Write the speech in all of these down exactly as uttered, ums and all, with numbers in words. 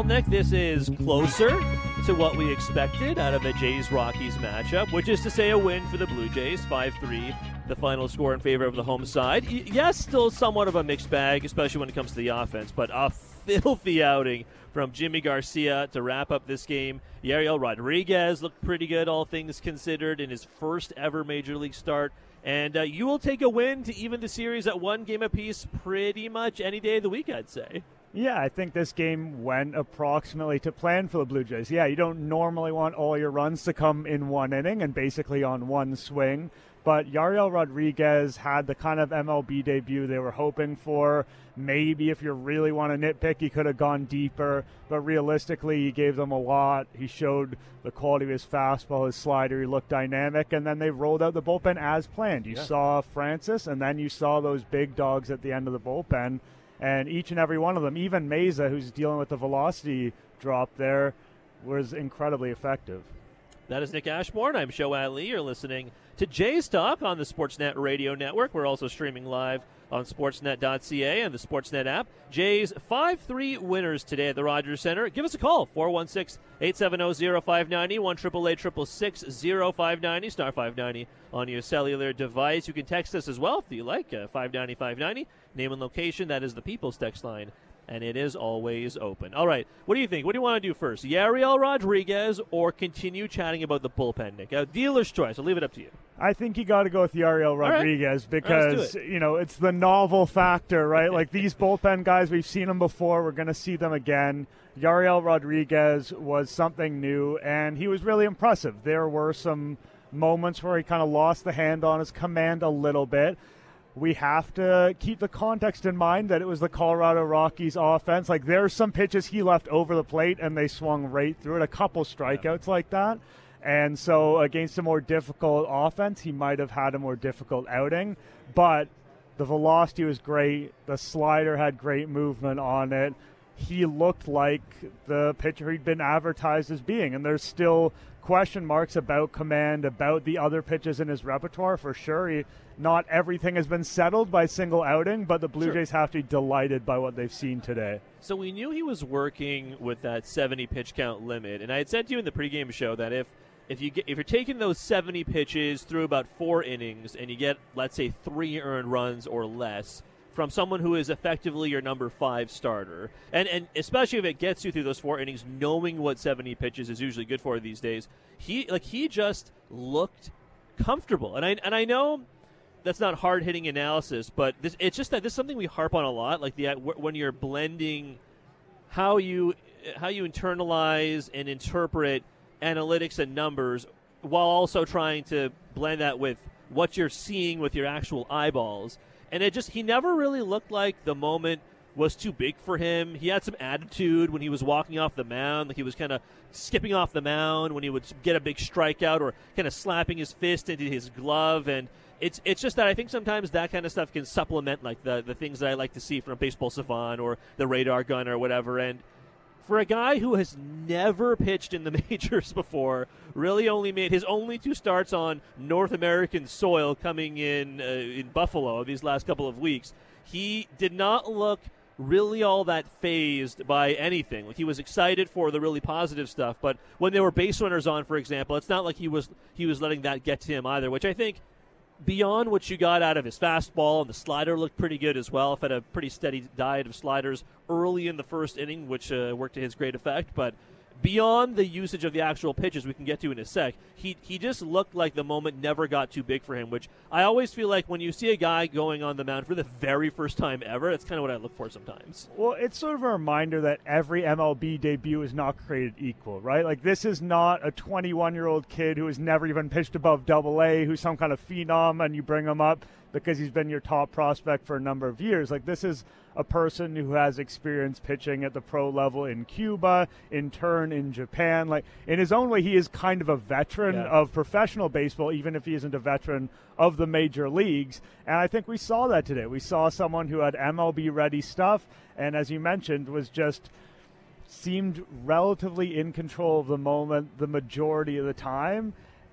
Nick, this is closer to what we expected out of a Jays-Rockies matchup, which is to say a win for the Blue Jays, five three, the final score in favor of the home side. Y- yes, still somewhat of a mixed bag, especially when it comes to the offense, but a filthy outing from Jimmy Garcia to wrap up this game. Yariel Rodriguez looked pretty good, all things considered, in his first ever Major League start. And uh, you will take a win to even the series at one game apiece pretty much any day of the week, I'd say. Yeah, I think this game went approximately to plan for the Blue Jays. Yeah, you don't normally want all your runs to come in one inning and basically on one swing. But Yariel Rodriguez had the kind of M L B debut they were hoping for. Maybe if you really want to nitpick, he could have gone deeper. But realistically, he gave them a lot. He showed the quality of his fastball, his slider. He looked dynamic. And then they rolled out the bullpen as planned. You yeah. saw Francis, and then you saw those big dogs at the end of the bullpen. And each and every one of them, even Meza, who's dealing with the velocity drop there, was incredibly effective. That is Nick Ashmore, and I'm Shoat Lee. You're listening to Jays Talk on the Sportsnet Radio Network. We're also streaming live on sportsnet dot c a and the Sportsnet app. Jays five three winners today at the Rogers Center. Give us a call, four one six, eight seven zero, zero five nine zero, one eight eight eight six six, zero five nine zero, star five ninety on your cellular device. You can text us as well if you like, uh, five ninety, five ninety. Name and location, that is the People's Text line, and it is always open. All right, what do you think? What do you want to do first, Yariel Rodriguez or continue chatting about the bullpen, Nick? Uh, dealer's choice. I'll leave it up to you. I think you got to go with Yariel Rodriguez right. because, right, you know, it's the novel factor, right? Like these bullpen guys, we've seen them before. We're going to see them again. Yariel Rodriguez was something new, and he was really impressive. There were some moments where he kind of lost the hand on his command a little bit. We have to keep the context in mind that it was the Colorado Rockies offense. Like, there's some pitches he left over the plate, and they swung right through it. A couple strikeouts yeah. like that. And so against a more difficult offense, he might have had a more difficult outing. But the velocity was great. The slider had great movement on it. He looked like the pitcher he'd been advertised as being. And there's still question marks about command, about the other pitches in his repertoire for sure. He, not everything has been settled by single outing, but the Blue sure. Jays have to be delighted by what they've seen today. So we knew he was working with that seventy pitch count limit, and I had said to you in the pregame show that if if you get, if you're taking those seventy pitches through about four innings and you get, let's say, three earned runs or less from someone who is effectively your number five starter, and, and especially if it gets you through those four innings, knowing what seventy pitches is usually good for these days, he like he just looked comfortable. And I and I know that's not hard-hitting analysis, but this, it's just that this is something we harp on a lot, like the when you're blending how you how you internalize and interpret analytics and numbers while also trying to blend that with what you're seeing with your actual eyeballs. And it just, he never really looked like the moment was too big for him. He had some attitude when he was walking off the mound, like he was kind of skipping off the mound when he would get a big strikeout or kind of slapping his fist into his glove. And it's it's just that I think sometimes that kind of stuff can supplement like the, the things that I like to see from Baseball Savant or the Radar Gun or whatever. And for a guy who has never pitched in the majors before, really only made his only two starts on North American soil coming in uh, in Buffalo these last couple of weeks, he did not look really all that fazed by anything. Like, he was excited for the really positive stuff, but when there were base runners on, for example, it's not like he was he was letting that get to him either, which I think beyond what you got out of his fastball, and the slider looked pretty good as well. Had a pretty steady diet of sliders early in the first inning, which uh, worked to his great effect. But beyond the usage of the actual pitches we can get to in a sec, he he just looked like the moment never got too big for him, which I always feel like when you see a guy going on the mound for the very first time ever, that's kind of what I look for sometimes. Well, it's sort of a reminder that every M L B debut is not created equal, right? Like, this is not a twenty-one-year-old kid who has never even pitched above double A, who's some kind of phenom, and you bring him up because he's been your top prospect for a number of years. Like, this is a person who has experience pitching at the pro level in Cuba, in turn in Japan. Like, in his own way, he is kind of a veteran yeah. of professional baseball, even if he isn't a veteran of the major leagues. And I think we saw that today. We saw someone who had M L B-ready stuff, and as you mentioned, was just seemed relatively in control of the moment the majority of the time.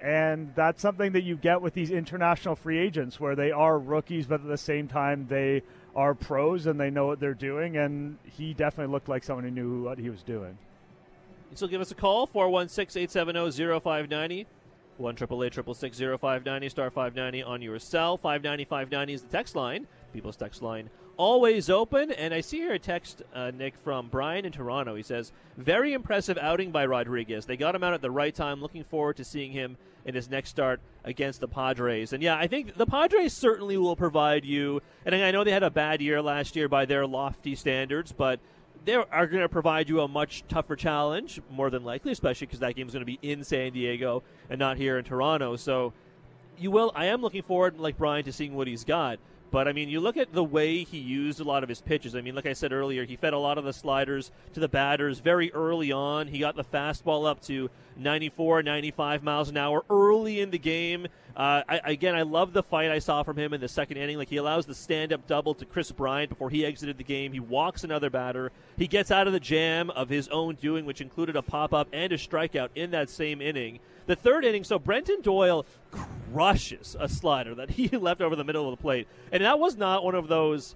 And that's something that you get with these international free agents where they are rookies, but at the same time they are pros and they know what they're doing. And he definitely looked like someone who knew what he was doing. You still give us a call, four one six, eight seven zero, zero five nine zero. one eight eight eight six six zero five nine zero, star five ninety on your cell. five ninety, five ninety is the text line. People's text line always open. And I see here a text, uh, Nick, from Brian in Toronto. He says, very impressive outing by Rodriguez. They got him out at the right time. Looking forward to seeing him in his next start against the Padres. And, yeah, I think the Padres certainly will provide you, and I know they had a bad year last year by their lofty standards, but they are going to provide you a much tougher challenge, more than likely, especially because that game is going to be in San Diego and not here in Toronto. So you will. I am looking forward, like Brian, to seeing what he's got. But, I mean, you look at the way he used a lot of his pitches. I mean, like I said earlier, he fed a lot of the sliders to the batters very early on. He got the fastball up to ninety-four, ninety-five miles an hour early in the game. Uh, I, again, I love the fight I saw from him in the second inning. Like, he allows the stand-up double to Chris Bryant before he exited the game. He walks another batter. He gets out of the jam of his own doing, which included a pop-up and a strikeout in that same inning. The third inning, so Brenton Doyle crushes a slider that he left over the middle of the plate. And that was not one of those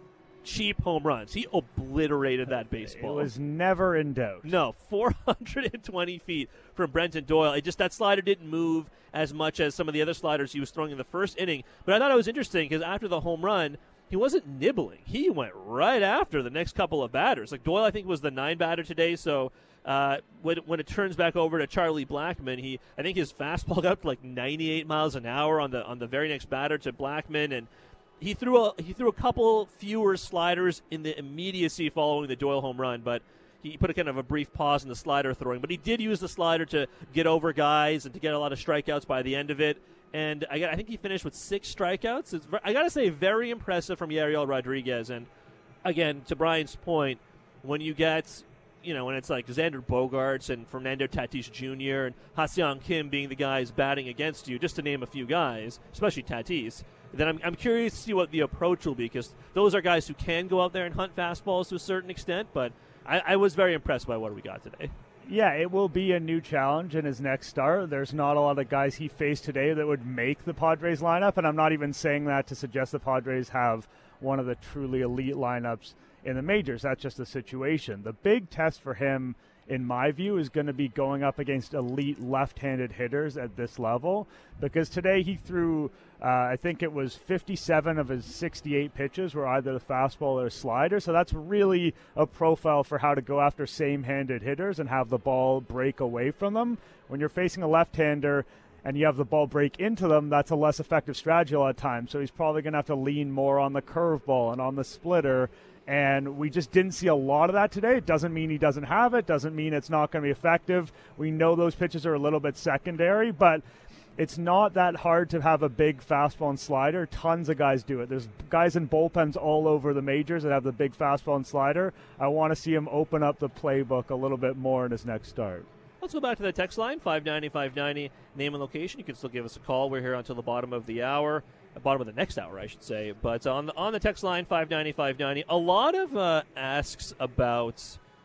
cheap home runs. He obliterated that baseball. It was never in doubt. No, four hundred twenty feet from Brenton Doyle. It just, that slider didn't move as much as some of the other sliders he was throwing in the first inning. But I thought it was interesting because after the home run, he wasn't nibbling. He went right after the next couple of batters. Like, Doyle, I think, was the nine batter today, so Uh, when, when it turns back over to Charlie Blackmon, he I think his fastball got up to like ninety-eight miles an hour on the on the very next batter to Blackmon, and he threw a he threw a couple fewer sliders in the immediacy following the Doyle home run, but he put a kind of a brief pause in the slider throwing. But he did use the slider to get over guys and to get a lot of strikeouts by the end of it. And I, got, I think he finished with six strikeouts. It's, I got to say, very impressive from Yariel Rodriguez. And again, to Brian's point, when you get, you know, when it's like Xander Bogaerts and Fernando Tatis Junior and Ha-Seong Kim being the guys batting against you, just to name a few guys, especially Tatis, then I'm, I'm curious to see what the approach will be, because those are guys who can go out there and hunt fastballs to a certain extent, but I, I was very impressed by what we got today. Yeah, it will be a new challenge in his next start. There's not a lot of guys he faced today that would make the Padres lineup, and I'm not even saying that to suggest the Padres have one of the truly elite lineups in the majors. That's just the situation. The big test for him, in my view, is going to be going up against elite left-handed hitters at this level, because today he threw, uh, I think it was fifty-seven of his sixty-eight pitches were either the fastball or a slider, so that's really a profile for how to go after same-handed hitters and have the ball break away from them. When you're facing a left-hander and you have the ball break into them, that's a less effective strategy a lot of times, so he's probably going to have to lean more on the curveball and on the splitter. And we just didn't see a lot of that today. It doesn't mean he doesn't have it. Doesn't mean it's not going to be effective. We know those pitches are a little bit secondary, but it's not that hard to have a big fastball and slider. Tons of guys do it. There's guys in bullpens all over the majors that have the big fastball and slider. I want to see him open up the playbook a little bit more in his next start. Let's go back to the text line, five ninety, five ninety, name and location. You can still give us a call. We're here until the bottom of the hour, the bottom of the next hour, I should say. But on the on the text line, five ninety, five ninety, a lot of uh, asks about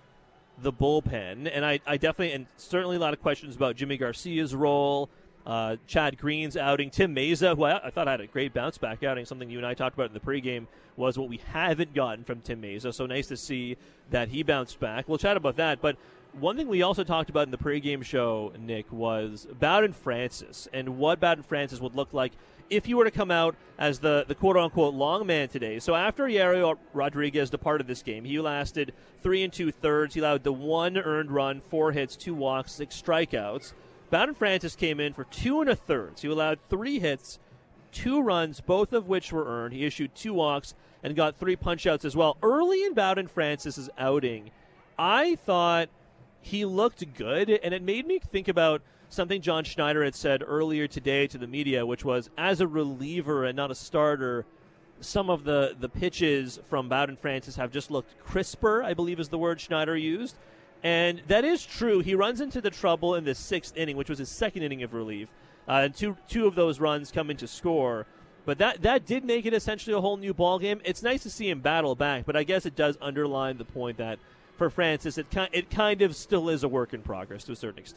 the bullpen, and I, I definitely, and certainly a lot of questions about Jimmy Garcia's role, uh, Chad Green's outing, Tim Meza, who I, I thought had a great bounce back outing. Something you and I talked about in the pregame was what we haven't gotten from Tim Meza. So nice to see that he bounced back. We'll chat about that, but one thing we also talked about in the pregame show, Nick, was Bowden Francis and what Bowden Francis would look like if he were to come out as the, the quote-unquote long man today. So after Yariel Rodriguez departed this game, he lasted three and two-thirds. He allowed the one earned run, four hits, two walks, six strikeouts. Bowden Francis came in for two and a third. So he allowed three hits, two runs, both of which were earned. He issued two walks and got three punch-outs as well. Early in Bowden Francis's outing, I thought he looked good, and it made me think about something John Schneider had said earlier today to the media, which was, as a reliever and not a starter, some of the, the pitches from Bowden Francis have just looked crisper, I believe is the word Schneider used. And that is true. He runs into the trouble in the sixth inning, which was his second inning of relief. Uh, and two two of those runs come into score. But that, that did make it essentially a whole new ballgame. It's nice to see him battle back, but I guess it does underline the point that for Francis, it, ki- it kind of still is a work in progress to a certain extent.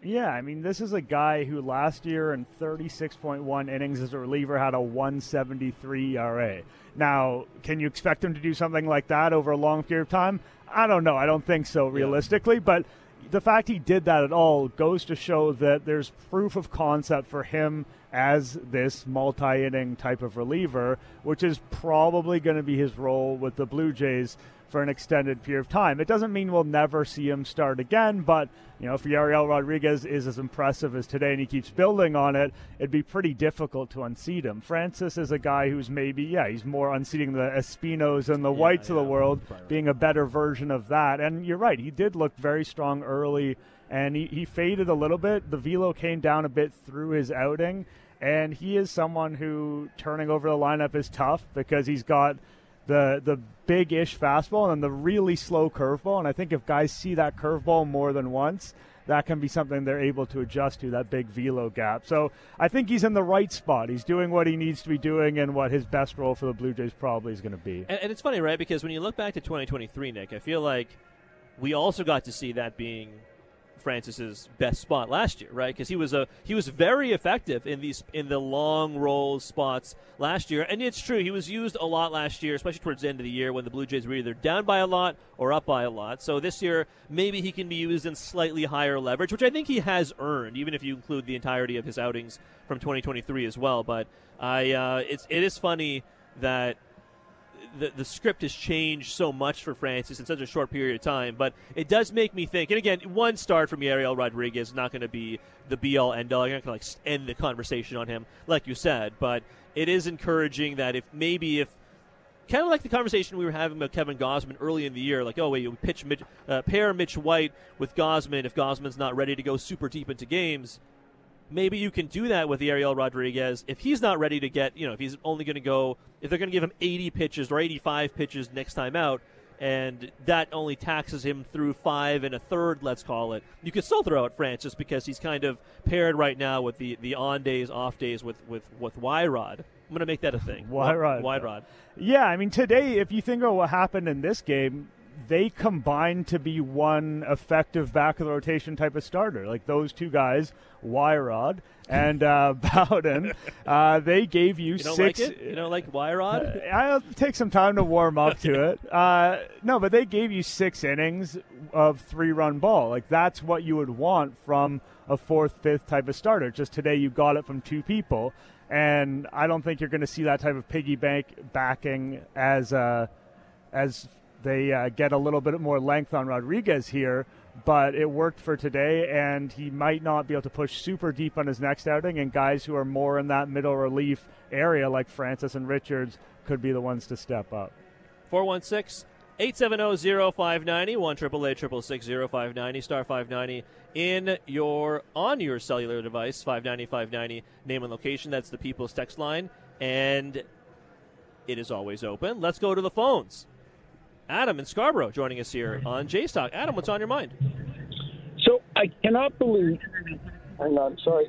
Yeah, I mean, this is a guy who last year in thirty-six point one innings as a reliever had a one seventy-three E R A. Now, can you expect him to do something like that over a long period of time? I don't know. I don't think so realistically, yeah. But the fact he did that at all goes to show that there's proof of concept for him as this multi-inning type of reliever, which is probably going to be his role with the Blue Jays for an extended period of time. It doesn't mean we'll never see him start again, but you know, if Yariel Rodriguez is as impressive as today and he keeps building on it, it'd be pretty difficult to unseat him. Francis is a guy who's maybe, yeah, he's more unseating the Espinos and the yeah, Whites yeah, of the world, right. being a better version of that. And you're right, he did look very strong early, and he, he faded a little bit. The velo came down a bit through his outing, and he is someone who turning over the lineup is tough because he's got the the big-ish fastball and then the really slow curveball. And I think if guys see that curveball more than once, that can be something they're able to adjust to, that big velo gap. So I think he's in the right spot. He's doing what he needs to be doing and what his best role for the Blue Jays probably is going to be. And, and it's funny, right? Because when you look back to twenty twenty-three, Nick, I feel like we also got to see that being Francis's best spot last year, right? Because he was a he was very effective in these in the long roll spots last year, and it's true he was used a lot last year, especially towards the end of the year when the Blue Jays were either down by a lot or up by a lot. So this year maybe he can be used in slightly higher leverage, which I think he has earned, even if you include the entirety of his outings from twenty twenty-three as well. But I uh, it's it is funny that The, the script has changed so much for Francis in such a short period of time, but it does make me think. And again, one start from Yariel Rodriguez is not going to be the be-all, end-all. You're not going to like end the conversation on him, like you said. But it is encouraging that if maybe if kind of like the conversation we were having about Kevin Gausman early in the year, like, oh wait, you pitch Mitch, uh, pair Mitch White with Gausman if Gausman's not ready to go super deep into games. Maybe you can do that with Yariel Rodriguez if he's not ready to get, you know, if he's only going to go, if they're going to give him eighty pitches or eighty-five pitches next time out, and that only taxes him through five and a third, let's call it. You could still throw out Francis because he's kind of paired right now with the, the on days, off days with, with, with Y-Rod. I'm going to make that a thing. Y-Rod. Y-Rod. Yeah, I mean, today, if you think about what happened in this game, they combined to be one effective back-of-the-rotation type of starter. Like those two guys, Y-Rod and uh, Bowden, uh, they gave you, you don't six... Like it? You don't like Y-Rod? Uh, I'll take some time to warm up to it. Uh, no, but they gave you six innings of three-run ball. Like that's what you would want from a fourth, fifth type of starter. Just today you got it from two people, and I don't think you're going to see that type of piggy bank backing as uh, as... They uh, get a little bit more length on Rodriguez here, but it worked for today, and he might not be able to push super deep on his next outing, and guys who are more in that middle relief area like Francis and Richards could be the ones to step up. four one six, eight seven zero, zero five nine zero, one eight eight eight, six six six, zero five nine zero, star five ninety in your on your cellular device, five ninety, five ninety, name and location. That's the People's Text line, and it is always open. Let's go to the phones. Adam in Scarborough joining us here on J-Stock. Adam, what's on your mind? So I cannot believe – hang on, sorry.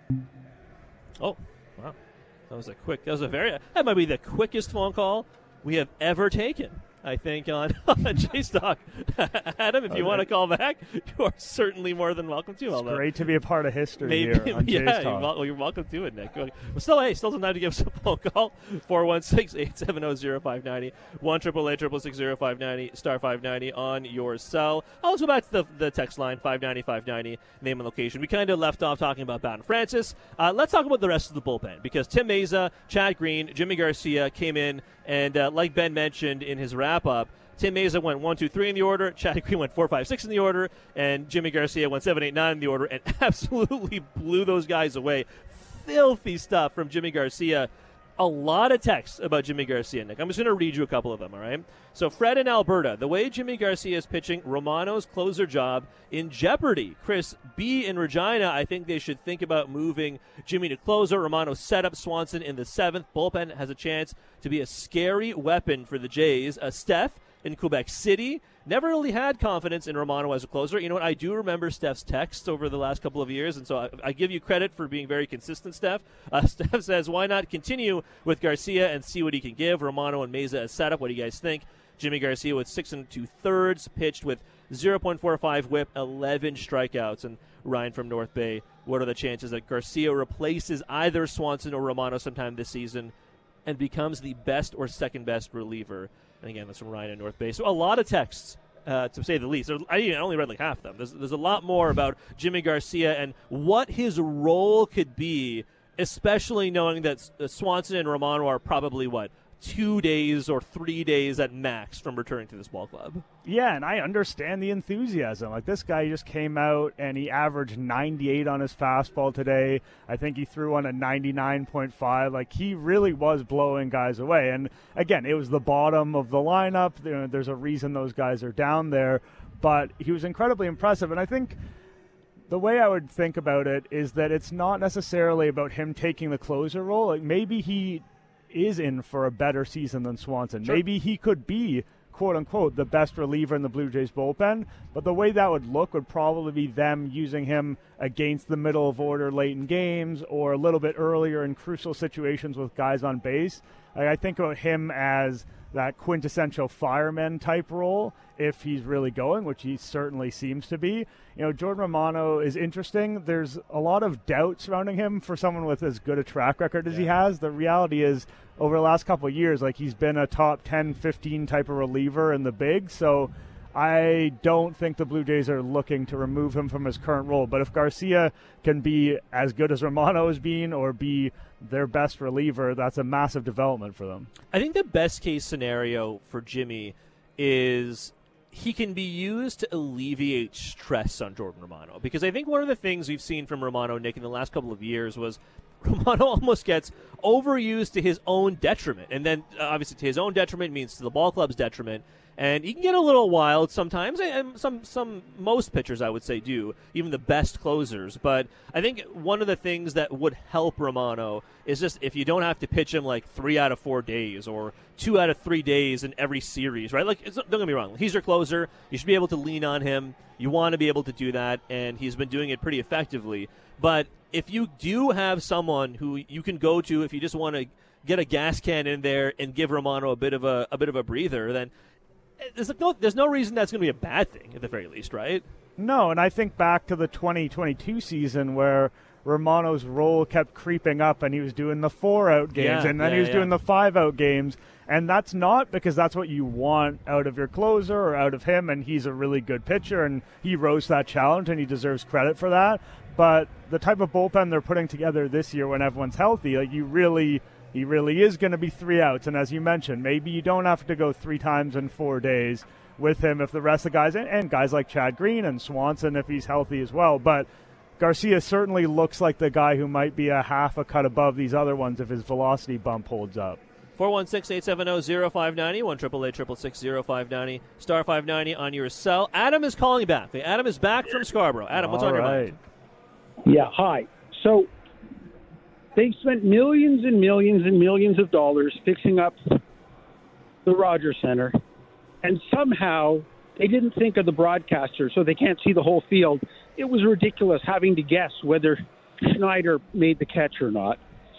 Oh, wow. That was a quick – that was a very – that might be the quickest phone call we have ever taken, I think, on, on J-Stock. Adam, if you okay. want to call back, you are certainly more than welcome to. It's although great to be a part of history maybe, here on yeah, J-Stock. You're, well, you're welcome to it, Nick. Well, still, hey, still some time to give us a phone call. four one six, eight seven zero, zero five nine zero, one eight eight eight, six six six, zero five nine zero, star five ninety on your cell. I'll let's go back to the, the text line, five ninety, five ninety, name and location. We kind of left off talking about Bowden Francis. Uh, let's talk about the rest of the bullpen, because Tim Meza, Chad Green, Jimmy Garcia came in, and uh, like Ben mentioned in his wrap-up, Tim Meza went one, two, three in the order. Chad Green went four, five, six in the order, and Jimmy Garcia went seven, eight, nine in the order, and absolutely blew those guys away. Filthy stuff from Jimmy Garcia. A lot of texts about Jimmy Garcia, Nick. I'm just going to read you a couple of them, all right? So Fred in Alberta, the way Jimmy Garcia is pitching, Romano's closer job in jeopardy. Chris B in Regina, I think they should think about moving Jimmy to closer. Romano set up Swanson in the seventh. Bullpen has a chance to be a scary weapon for the Jays. Uh, Steph in Quebec City, never really had confidence in Romano as a closer. You know what? I do remember Steph's texts over the last couple of years, and so I, I give you credit for being very consistent, Steph. Uh, Steph says, why not continue with Garcia and see what he can give? Romano and Meza as setup. What do you guys think? Jimmy Garcia with six and two-thirds, pitched with oh point four five whip, eleven strikeouts. And Ryan from North Bay, what are the chances that Garcia replaces either Swanson or Romano sometime this season and becomes the best or second-best reliever? And again, that's from Ryan in North Bay. So a lot of texts, uh, to say the least. I only read like half of them. There's, there's a lot more about Jimmy Garcia and what his role could be, especially knowing that Swanson and Romano are probably, what, two days or three days at max from returning to this ball club. Yeah, and I understand the enthusiasm. Like, this guy just came out and he averaged ninety-eight on his fastball today. I think he threw on a ninety-nine point five. Like, he really was blowing guys away. And again, it was the bottom of the lineup. You know, there's a reason those guys are down there. But he was incredibly impressive. And I think the way I would think about it is that it's not necessarily about him taking the closer role. Like, maybe he is in for a better season than Swanson. Sure. Maybe he could be, quote-unquote, the best reliever in the Blue Jays bullpen, but the way that would look would probably be them using him against the middle of order late in games or a little bit earlier in crucial situations with guys on base. Like, I think about him as that quintessential fireman type role if he's really going, which he certainly seems to be. You know, Jordan Romano is interesting. There's a lot of doubt surrounding him for someone with as good a track record as yeah. he has. The reality is, over the last couple of years, like, he's been a top ten, fifteen type of reliever in the big, so I don't think the Blue Jays are looking to remove him from his current role. But if Garcia can be as good as Romano has been or be their best reliever, that's a massive development for them. I think the best case scenario for Jimmy is he can be used to alleviate stress on Jordan Romano. Because I think one of the things we've seen from Romano, Nick, in the last couple of years was Romano almost gets overused to his own detriment. And then, uh, obviously, to his own detriment means to the ball club's detriment. And he can get a little wild sometimes, and some, some most pitchers, I would say, do, even the best closers. But I think one of the things that would help Romano is just if you don't have to pitch him like three out of four days or two out of three days in every series, right? Like, don't get me wrong, he's your closer. You should be able to lean on him. You want to be able to do that, and he's been doing it pretty effectively. But if you do have someone who you can go to if you just want to get a gas can in there and give Romano a bit of a, a bit of a breather, then There's no, there's no reason that's going to be a bad thing, at the very least, right? No, and I think back to the twenty twenty-two season where Romano's role kept creeping up and he was doing the four-out games yeah, and then yeah, he was yeah. doing the five-out games. And that's not because that's what you want out of your closer or out of him, and he's a really good pitcher, and he rose to that challenge, and he deserves credit for that. But the type of bullpen they're putting together this year when everyone's healthy, like you really – he really is going to be three outs. And as you mentioned, maybe you don't have to go three times in four days with him if the rest of the guys, and, and guys like Chad Green and Swanson if he's healthy as well. But Garcia certainly looks like the guy who might be a half a cut above these other ones if his velocity bump holds up. four one six, eight seven zero, zero five nine zero, one eight eight eight, six six six, zero five nine zero, star five ninety on your cell. Adam is calling back. Adam is back from Scarborough. Adam, what's All on your right. mind? Yeah, hi. So they've spent millions and millions and millions of dollars fixing up the Rogers Center, and somehow they didn't think of the broadcaster, so they can't see the whole field. It was ridiculous having to guess whether Schneider made the catch or not.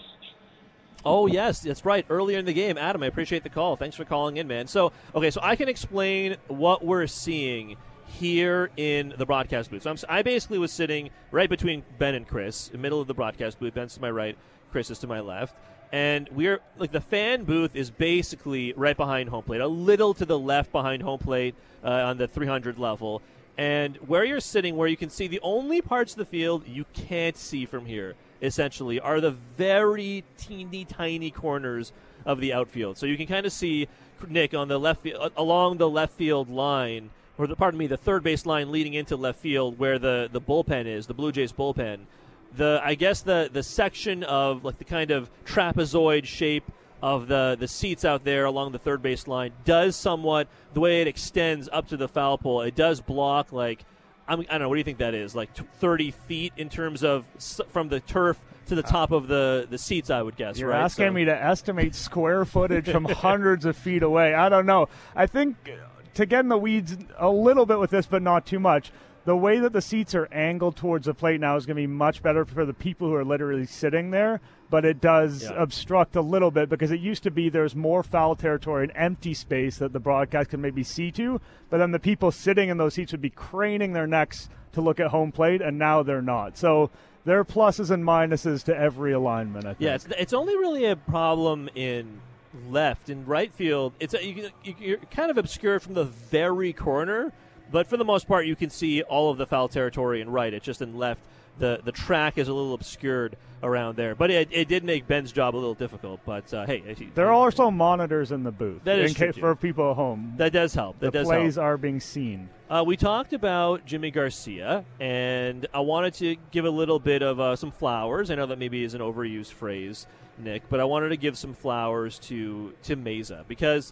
Oh, yes, that's right. Earlier in the game, Adam, I appreciate the call. Thanks for calling in, man. So, okay, so I can explain what we're seeing here in the broadcast booth. So I'm, I basically was sitting right between Ben and Chris, in the middle of the broadcast booth. Ben's to my right, Chris is to my left. And we're, like, the fan booth is basically right behind home plate, a little to the left behind home plate uh, on the three hundred level. And where you're sitting, where you can see the only parts of the field you can't see from here, essentially, are the very teeny tiny corners of the outfield. So you can kind of see Nick on the left field, along the left field line, or the, pardon me, the third base line leading into left field where the, the bullpen is, the Blue Jays bullpen. The I guess the, the section of like the kind of trapezoid shape of the, the seats out there along the third base line does somewhat, the way it extends up to the foul pole, it does block like, I'm, I don't know, what do you think that is, like thirty feet in terms of from the turf to the top of the, the seats, I would guess, You're right? asking so. me to estimate square footage from hundreds of feet away. I don't know. I think to get in the weeds a little bit with this, but not too much, the way that the seats are angled towards the plate now is going to be much better for the people who are literally sitting there. but it does Yeah. obstruct a little bit because it used to be there's more foul territory and empty space that the broadcast could maybe see to, but then the people sitting in those seats would be craning their necks to look at home plate, and now they're not. So there are pluses and minuses to every alignment, I think. Yeah, it's, it's only really a problem in left. In right field, it's a, you, you, you're kind of obscured from the very corner, but for the most part, you can see all of the foul territory in right. It's just in left. The the track is a little obscured around there. But it, it did make Ben's job a little difficult. But, uh, hey. There are also monitors in the booth that is in true, case, for people at home. That does help. That the does plays help. are being seen. Uh, we talked about Jimmy Garcia, and I wanted to give a little bit of uh, some flowers. I know that maybe is an overused phrase, Nick, but I wanted to give some flowers to, to Meza because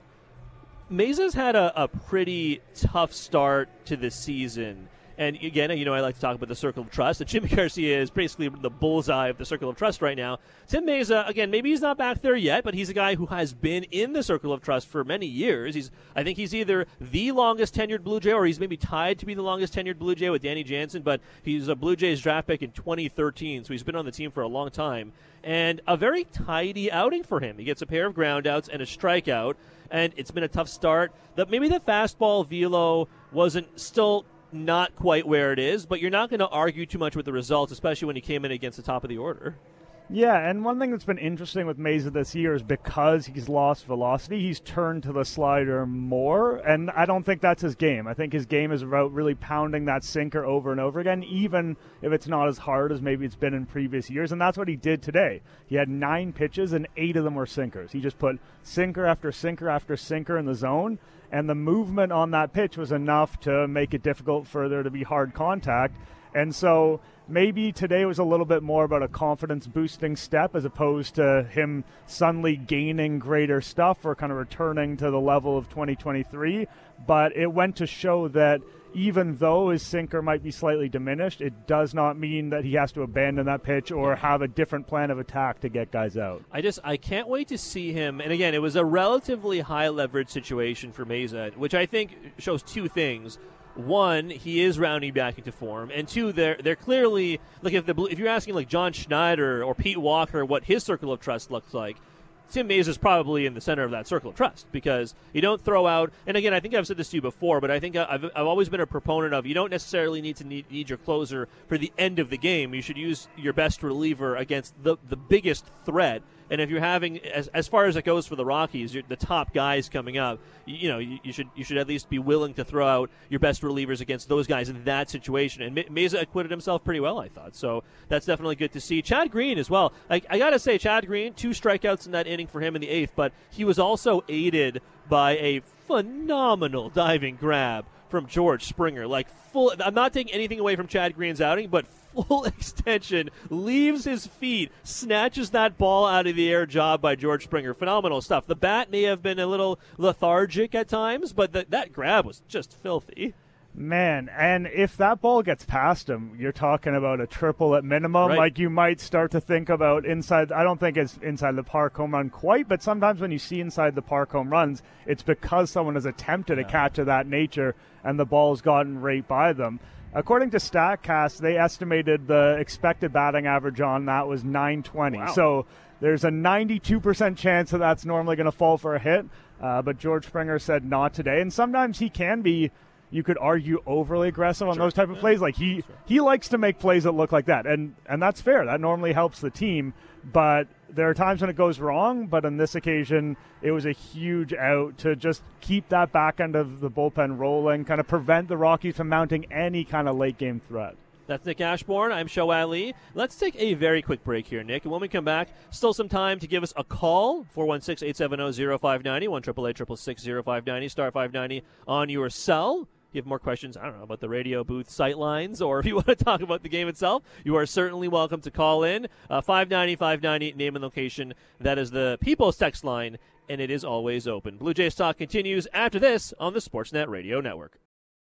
Meza's had a, a pretty tough start to the season. And again, you know, I like to talk about the circle of trust. And Jimmy Garcia is basically the bullseye of the circle of trust right now. Tim Meza, again, maybe he's not back there yet, but he's a guy who has been in the circle of trust for many years. He's, I think he's either the longest tenured Blue Jay or he's maybe tied to be the longest tenured Blue Jay with Danny Jansen, but he's a Blue Jays draft pick in twenty thirteen, so he's been on the team for a long time. And a very tidy outing for him. He gets a pair of groundouts and a strikeout, and it's been a tough start. The, maybe the fastball velo wasn't still not quite where it is, but you're not going to argue too much with the results, especially when he came in against the top of the order. Yeah, and one thing that's been interesting with Meza this year is because he's lost velocity, he's turned to the slider more, and I don't think that's his game. I think his game is about really pounding that sinker over and over again, even if it's not as hard as maybe it's been in previous years, and that's what he did today. He had nine pitches, and eight of them were sinkers. He just put sinker after sinker after sinker in the zone, and the movement on that pitch was enough to make it difficult for there to be hard contact. And so maybe today was a little bit more about a confidence-boosting step as opposed to him suddenly gaining greater stuff or kind of returning to the level of twenty twenty-three. But it went to show that even though his sinker might be slightly diminished, it does not mean that he has to abandon that pitch or have a different plan of attack to get guys out. I just I can't wait to see him. And again, it was a relatively high-leverage situation for Meza, which I think shows two things. One, he is rounding back into form, and two, they're they're clearly like if the if you're asking like John Schneider or Pete Walker what his circle of trust looks like, Tim Meza is probably in the center of that circle of trust because you don't throw out. And again, I think I've said this to you before, but I think I've I've always been a proponent of you don't necessarily need to need, need your closer for the end of the game. You should use your best reliever against the the biggest threat. And if you're having, as as far as it goes for the Rockies, you're, the top guys coming up, you, you know, you, you should you should at least be willing to throw out your best relievers against those guys in that situation. And Meza acquitted himself pretty well, I thought. So that's definitely good to see. Chad Green as well. I, I got to say, Chad Green, two strikeouts in that inning for him in the eighth, but he was also aided by a phenomenal diving grab from George Springer. Like full, I'm not taking anything away from Chad Green's outing, but full extension, leaves his feet, snatches that ball out of the air, job by George Springer. Phenomenal stuff. The bat may have been a little lethargic at times, but the, that grab was just filthy. Man, and if that ball gets past him, you're talking about a triple at minimum. Right. Like you might start to think about inside. I don't think it's inside the park home run quite, but sometimes when you see inside the park home runs, it's because someone has attempted Yeah. a catch of that nature and the ball's gotten right by them. According to StatCast, they estimated the expected batting average on that was nine twenty. Wow. So there's a ninety-two percent chance that that's normally going to fall for a hit, uh, but George Springer said not today. And sometimes he can be, you could argue, overly aggressive on Sure. those type of Yeah. plays. Like he, Sure. he likes to make plays that look like that, and and that's fair. That normally helps the team. But there are times when it goes wrong. But on this occasion, it was a huge out to just keep that back end of the bullpen rolling, kind of prevent the Rockies from mounting any kind of late game threat. That's Nick Ashbourne. I'm Show Ali. Let's take a very quick break here, Nick. And when we come back, still some time to give us a call. four one six, eight seven zero, zero five nine zero, one eight eight eight six six, zero five nine zero, star five ninety on your cell. If you have more questions, I don't know, about the radio booth sight lines, or if you want to talk about the game itself, you are certainly welcome to call in. Uh, five ninety, five ninety, name and location. That is the People's Text line, and it is always open. Blue Jays Talk continues after this on the Sportsnet Radio Network.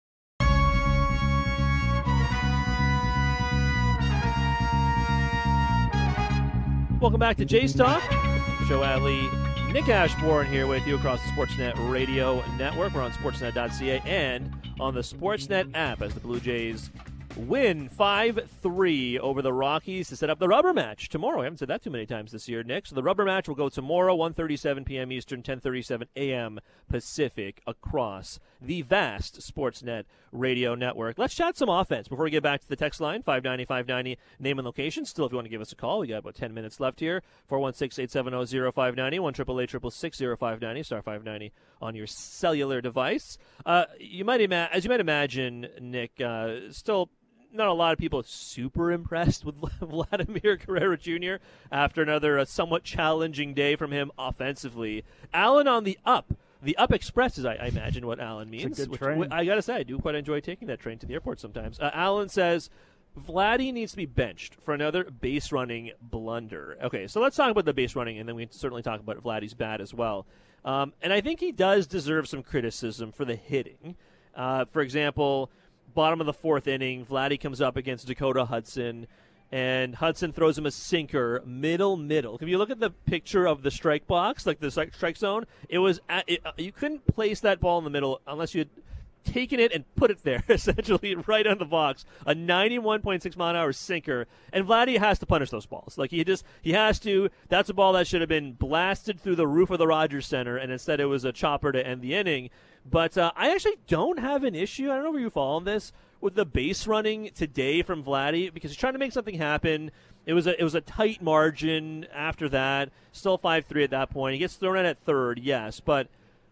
Welcome back to Jays Talk. Joe Adley, Nick Ashbourne here with you across the Sportsnet Radio Network. We're on sportsnet dot c a and on the Sportsnet app as the Blue Jays win five three over the Rockies to set up the rubber match tomorrow. I haven't said that too many times this year, Nick. So the rubber match will go tomorrow, one thirty-seven p.m. Eastern, ten thirty-seven a.m. Pacific, across the vast Sportsnet radio network. Let's chat some offense before we get back to the text line, five ninety, five ninety, name and location. Still, if you want to give us a call, we got about ten minutes left here, four one six, eight seven zero, zero five nine zero, one eight eight eight six six, zero five nine zero, star five ninety on your cellular device. Uh, you might ima- As you might imagine, Nick, uh, still not a lot of people super impressed with Vladimir Guerrero Junior after another uh, somewhat challenging day from him offensively. Allen on the up. The up express is, I, I imagine, what Allen means. It's a good which, train. I got to say, I do quite enjoy taking that train to the airport sometimes. Uh, Allen says, Vladdy needs to be benched for another base running blunder. Okay, so let's talk about the base running, and then we can certainly talk about Vladdy's bat as well. Um, and I think he does deserve some criticism for the hitting. Uh, for example, bottom of the fourth inning, Vladdy comes up against Dakota Hudson, and Hudson throws him a sinker, middle, middle. If you look at the picture of the strike box, like the strike, strike zone, it was at, it, uh, you couldn't place that ball in the middle unless you had taken it and put it there, essentially right on the box. A ninety-one point six mile an hour sinker, and Vladdy has to punish those balls. Like he just he has to. That's a ball that should have been blasted through the roof of the Rogers Center, and instead it was a chopper to end the inning. But uh, I actually don't have an issue. I don't know where you fall on this with the base running today from Vladdy, because he's trying to make something happen. It was a it was a tight margin after that. Still five three at that point. He gets thrown out at third, yes, but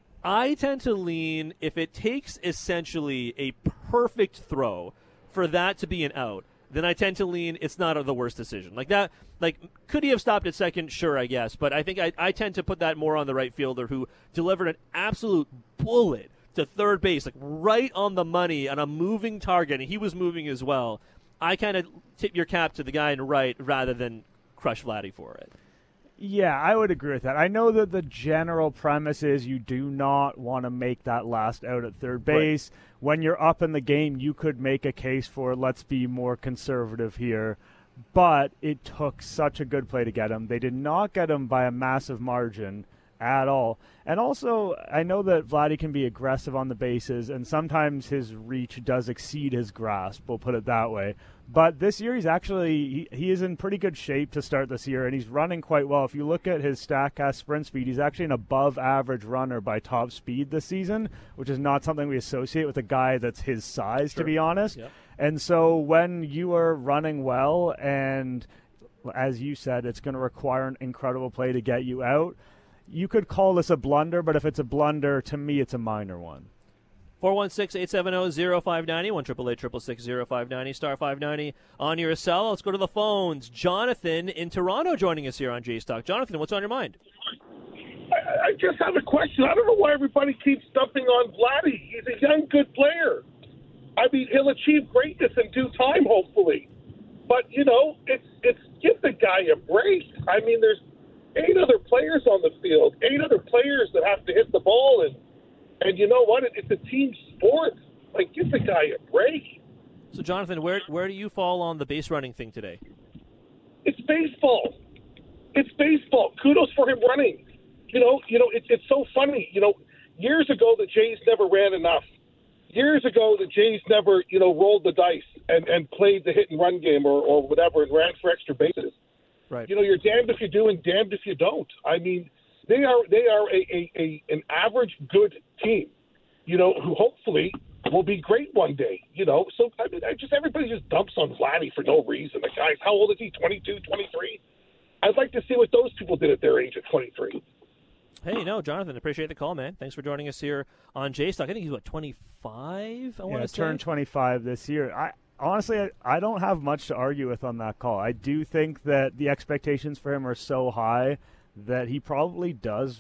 I tend to lean, if it takes essentially a perfect throw for that to be an out, then I tend to lean it's not the worst decision. Like that, like, could he have stopped at second? Sure, I guess. But I think I, I tend to put that more on the right fielder, who delivered an absolute bullet to third base, like right on the money on a moving target, and he was moving as well. I kind of tip your cap to the guy in right rather than crush Vladdy for it. Yeah, I would agree with that. I know that the general premise is you do not want to make that last out at third base. Right. When you're up in the game, you could make a case for let's be more conservative here. But it took such a good play to get him. They did not get him by a massive margin at all. And also, I know that Vladdy can be aggressive on the bases, and sometimes his reach does exceed his grasp, we'll put it that way. But this year, he's actually, he, he is in pretty good shape to start this year, and he's running quite well. If you look at his StatCast sprint speed, he's actually an above-average runner by top speed this season, which is not something we associate with a guy that's his size, sure. to be honest. Yep. And so when you are running well, and as you said, it's going to require an incredible play to get you out, you could call this a blunder, but if it's a blunder, to me, it's a minor one. four one six, eight seven zero, zero five nine zero, one eight eight eight six six, zero five nine zero, star five ninety on your cell. Let's go to the phones. Jonathan in Toronto joining us here on J-Stock. Jonathan, what's on your mind? I, I just have a question. I don't know why everybody keeps stumping on Vladdy. He's a young, good player. I mean, he'll achieve greatness in due time, hopefully. But, you know, it's it's give the guy a break. I mean, there's eight other players on the field, eight other players that have to hit the ball, and and you know what? It, it's a team sport. Like, give the guy a break. So, Jonathan, where where do you fall on the base running thing today? It's baseball. It's baseball. Kudos for him running. You know, you know, it's it's so funny. You know, years ago the Jays never ran enough. Years ago the Jays never, you know, rolled the dice and, and played the hit and run game or, or whatever and ran for extra bases. Right. You know, you're damned if you do and damned if you don't. I mean, they are they are a, a, a an average good team, you know, who hopefully will be great one day, you know. So, I mean, I just everybody just dumps on Vladdy for no reason. The guy's, how old is he, twenty-two, twenty-three? I'd like to see what those people did at their age at twenty-three. Hey, no, Jonathan, appreciate the call, man. Thanks for joining us here on J-Stock. I think he's, what, twenty-five, I want to say? Yeah, turned twenty-five this year. I Honestly, I, I don't have much to argue with on that call. I do think that the expectations for him are so high that he probably does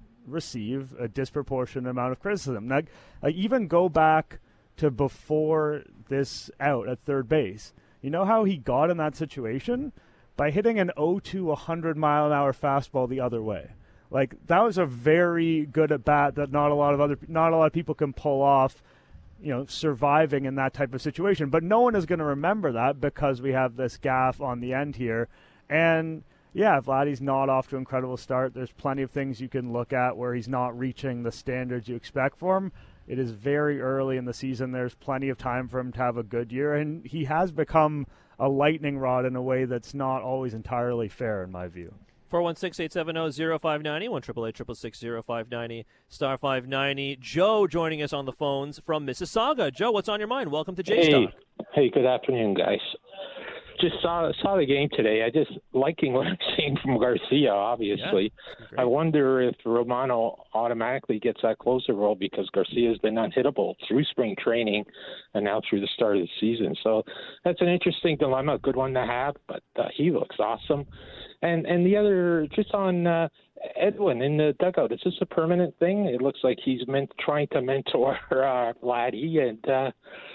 receive a disproportionate amount of criticism. Now, like, even go back to before this out at third base. You know how he got in that situation? By hitting an oh two one hundred mile an hour fastball the other way. Like, that was a very good at bat that not a lot of other not a lot of people can pull off, you know, surviving in that type of situation. But no one is going to remember that because we have this gaff on the end here. And, yeah, Vladdy's not off to an incredible start. There's plenty of things you can look at where he's not reaching the standards you expect for him. It is very early in the season. There's plenty of time for him to have a good year, and he has become a lightning rod in a way that's not always entirely fair, in my view. four one six, eight seven zero, zero five nine zero, one eight eight eight six six, zero five nine zero, star five ninety. Joe joining us on the phones from Mississauga. Joe, what's on your mind? Welcome to Jays Hey, Talk. hey, good afternoon, guys. Just saw saw the game today. I just liking what I'm seeing from Garcia, obviously. Yeah, I wonder if Romano automatically gets that closer role because Garcia's been unhittable through spring training and now through the start of the season. So that's an interesting dilemma, a good one to have, but uh, he looks awesome. And and the other, just on uh, Edwin in the dugout, is this a permanent thing? It looks like he's meant trying to mentor uh, Vladdy, and uh,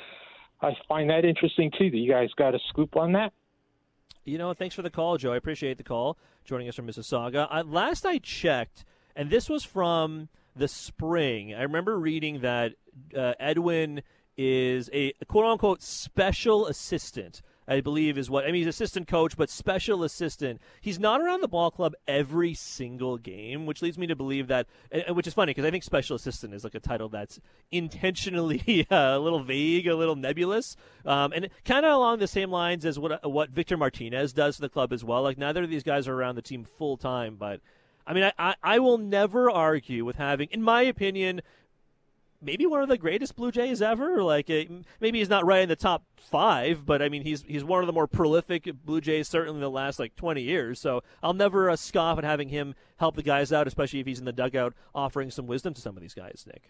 I find that interesting too. You guys got a scoop on that? You know, thanks for the call, Joe. I appreciate the call. Joining us from Mississauga. I, last I checked, and this was from the spring, I remember reading that uh, Edwin is a quote-unquote special assistant, I believe is what – I mean, he's assistant coach, but special assistant. He's not around the ball club every single game, which leads me to believe that – which is funny because I think special assistant is like a title that's intentionally uh, a little vague, a little nebulous, um, and kind of along the same lines as what what Victor Martinez does for the club as well. Like, neither of these guys are around the team full-time, but – I mean, I, I, I will never argue with having, in my opinion – maybe one of the greatest Blue Jays ever. Like uh, maybe he's not right in the top five, but I mean he's he's one of the more prolific Blue Jays certainly in the last like twenty years. So I'll never uh, scoff at having him help the guys out, especially if he's in the dugout offering some wisdom to some of these guys. Nick.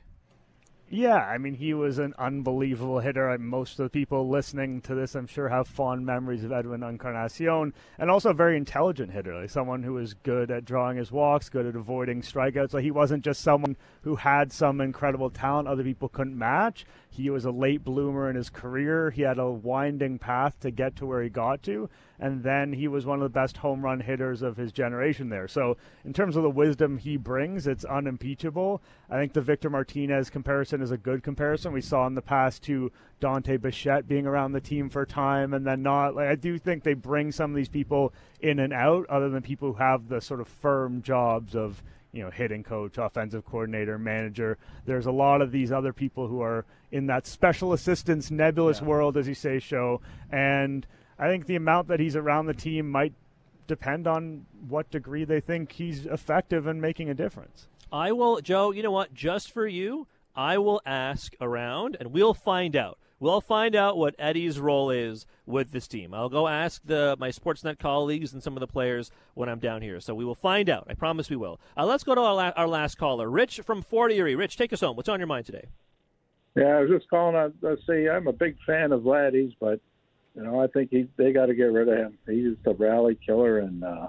Yeah, I mean, he was an unbelievable hitter. Most of the people listening to this, I'm sure, have fond memories of Edwin Encarnacion, and also a very intelligent hitter, like someone who was good at drawing his walks, good at avoiding strikeouts. Like, he wasn't just someone who had some incredible talent other people couldn't match. He was a late bloomer in his career. He had a winding path to get to where he got to, and then he was one of the best home run hitters of his generation there. So in terms of the wisdom he brings, it's unimpeachable. I think the Victor Martinez comparison is a good comparison. We saw in the past to Dante Bichette being around the team for a time and then not. Like, I do think they bring some of these people in and out, other than people who have the sort of firm jobs of, you know, hitting coach, offensive coordinator, manager. There's a lot of these other people who are in that special assistance nebulous yeah. world, as you say, Show. And I think the amount that he's around the team might depend on what degree they think he's effective in making a difference. I will, Joe, you know what, just for you, I will ask around, and we'll find out. We'll find out what Eddie's role is with this team. I'll go ask the my Sportsnet colleagues and some of the players when I'm down here. So we will find out. I promise we will. Uh, let's go to our, la- our last caller. Rich from Fort Erie. Rich, take us home. What's on your mind today? Yeah, I was just calling to uh, say I'm a big fan of Vladdy's, but, you know, I think he, they got to get rid of him. He's just a rally killer, and uh,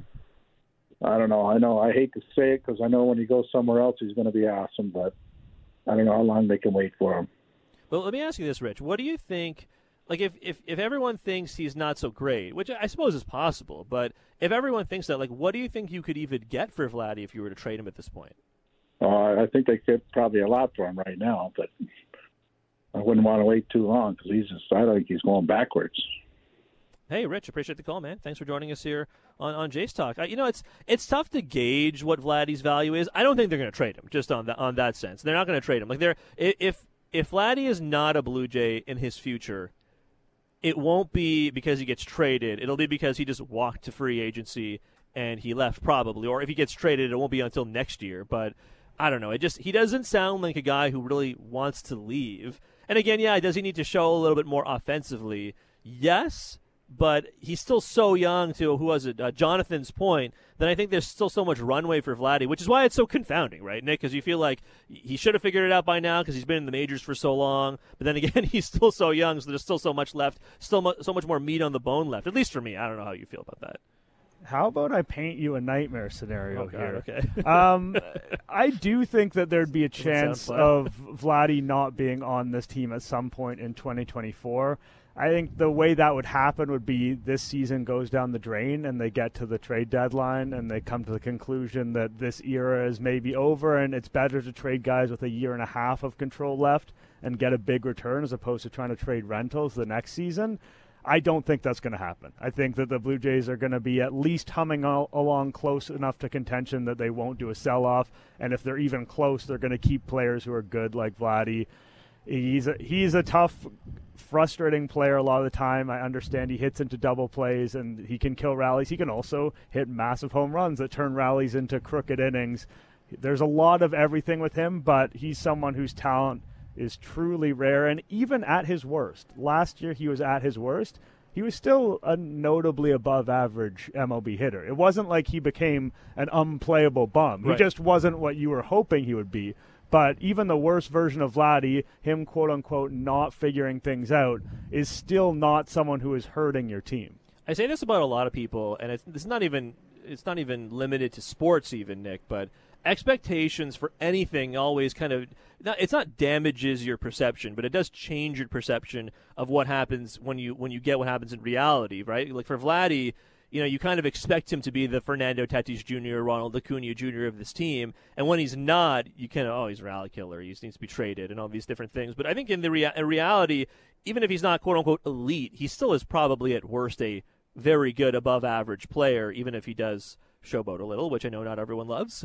I don't know. I know I hate to say it because I know when he goes somewhere else he's going to be awesome, but I don't know how long they can wait for him. Well, let me ask you this, Rich. What do you think, like if, if, if everyone thinks he's not so great, which I suppose is possible, but if everyone thinks that, like, what do you think you could even get for Vladdy if you were to trade him at this point? Uh, I think they get probably a lot for him right now, but I wouldn't want to wait too long because he's just, I think he's going backwards. Hey, Rich, appreciate the call, man. Thanks for joining us here on, on Jays Talk. I, you know, it's it's tough to gauge what Vladdy's value is. I don't think they're going to trade him, just on that on that sense. They're not going to trade him. Like they're if if Vladdy is not a Blue Jay in his future, it won't be because he gets traded. It'll be because he just walked to free agency and he left probably. Or if he gets traded, it won't be until next year. But I don't know. It just he doesn't sound like a guy who really wants to leave. And again, yeah, does he need to show a little bit more offensively? Yes. But he's still so young, to, who was it, uh, Jonathan's point, that I think there's still so much runway for Vladdy, which is why it's so confounding, right, Nick? Because you feel like he should have figured it out by now because he's been in the majors for so long. But then again, he's still so young, so there's still so much left, still mu- so much more meat on the bone left, at least for me. I don't know how you feel about that. How about I paint you a nightmare scenario oh, God, here? Okay. um, I do think that there'd be a chance of Vladdy not being on this team at some point in twenty twenty-four. I think the way that would happen would be this season goes down the drain and they get to the trade deadline and they come to the conclusion that this era is maybe over and it's better to trade guys with a year and a half of control left and get a big return as opposed to trying to trade rentals the next season. I don't think that's going to happen. I think that the Blue Jays are going to be at least humming al- along close enough to contention that they won't do a sell-off. And if they're even close, they're going to keep players who are good like Vladdy. He's a, he's a tough, frustrating player a lot of the time. I understand he hits into double plays and he can kill rallies. He can also hit massive home runs that turn rallies into crooked innings. There's a lot of everything with him, but he's someone whose talent is truly rare. And even at his worst, last year he was at his worst, he was still a notably above average M L B hitter. It wasn't like he became an unplayable bum. Right. He just wasn't what you were hoping he would be. But even the worst version of Vladdy, him quote-unquote not figuring things out, is still not someone who is hurting your team. I say this about a lot of people, and it's, it's not even it's not even limited to sports even, Nick, but expectations for anything always kind of – it's not damages your perception, but it does change your perception of what happens when you when you get what happens in reality, right? Like for Vladdy, you know, you kind of expect him to be the Fernando Tatis Junior, Ronald Acuna Junior of this team, and when he's not, you kind of, oh, he's a rally killer, he needs to be traded and all these different things. But I think in the rea- in reality, even if he's not quote-unquote elite, he still is probably at worst a very good above-average player, even if he does showboat a little, which I know not everyone loves.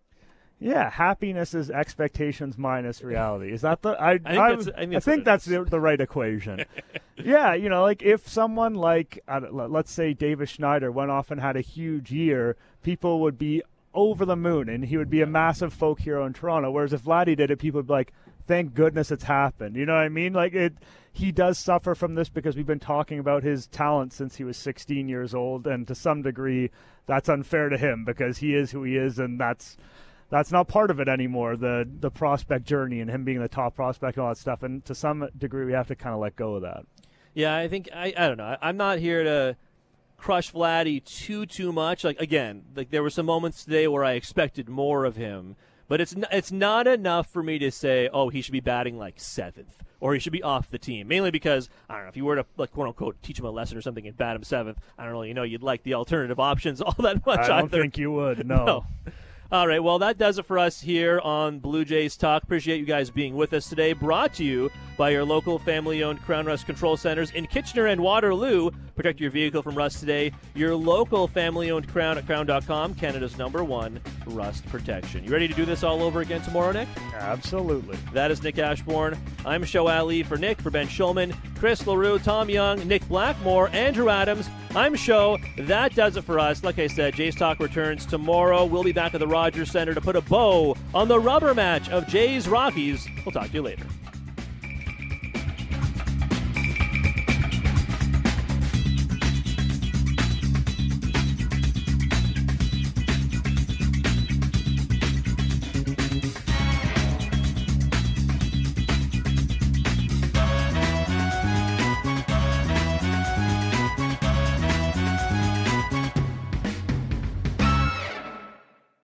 Yeah, happiness is expectations minus reality. Is that the? I I think that's, I think that's, I think that's the, the right equation. Yeah, you know, like if someone like uh, let's say Davis Schneider went off and had a huge year, people would be over the moon, and he would be a massive folk hero in Toronto. Whereas if Vladdy did it, people would be like, "Thank goodness it's happened." You know what I mean? Like it, he does suffer from this because we've been talking about his talent since he was sixteen years old, and to some degree, that's unfair to him because he is who he is, and that's. That's not part of it anymore, the the prospect journey and him being the top prospect and all that stuff. And to some degree, we have to kind of let go of that. Yeah, I think, I, I don't know. I'm not here to crush Vladdy too, too much. Like, again, like there were some moments today where I expected more of him. But it's, n- it's not enough for me to say, oh, he should be batting like seventh or he should be off the team. Mainly because, I don't know, if you were to, like, quote-unquote, teach him a lesson or something and bat him seventh, I don't really know you'd like the alternative options all that much I don't either. think you would, no. no. All right, well, that does it for us here on Blue Jays Talk. Appreciate you guys being with us today. Brought to you by your local family-owned Crown Rust Control Centers in Kitchener and Waterloo. Protect your vehicle from rust today. Your local family-owned Crown at crown dot com, Canada's number one rust protection. You ready to do this all over again tomorrow, Nick? Absolutely. That is Nick Ashbourne. I'm Show Ali for Nick, for Ben Schulman, Chris LaRue, Tom Young, Nick Blackmore, Andrew Adams. I'm Show. That does it for us. Like I said, Jays Talk returns tomorrow. We'll be back at the Rogers Center to put a bow on the rubber match of Jays Rockies. We'll talk to you later.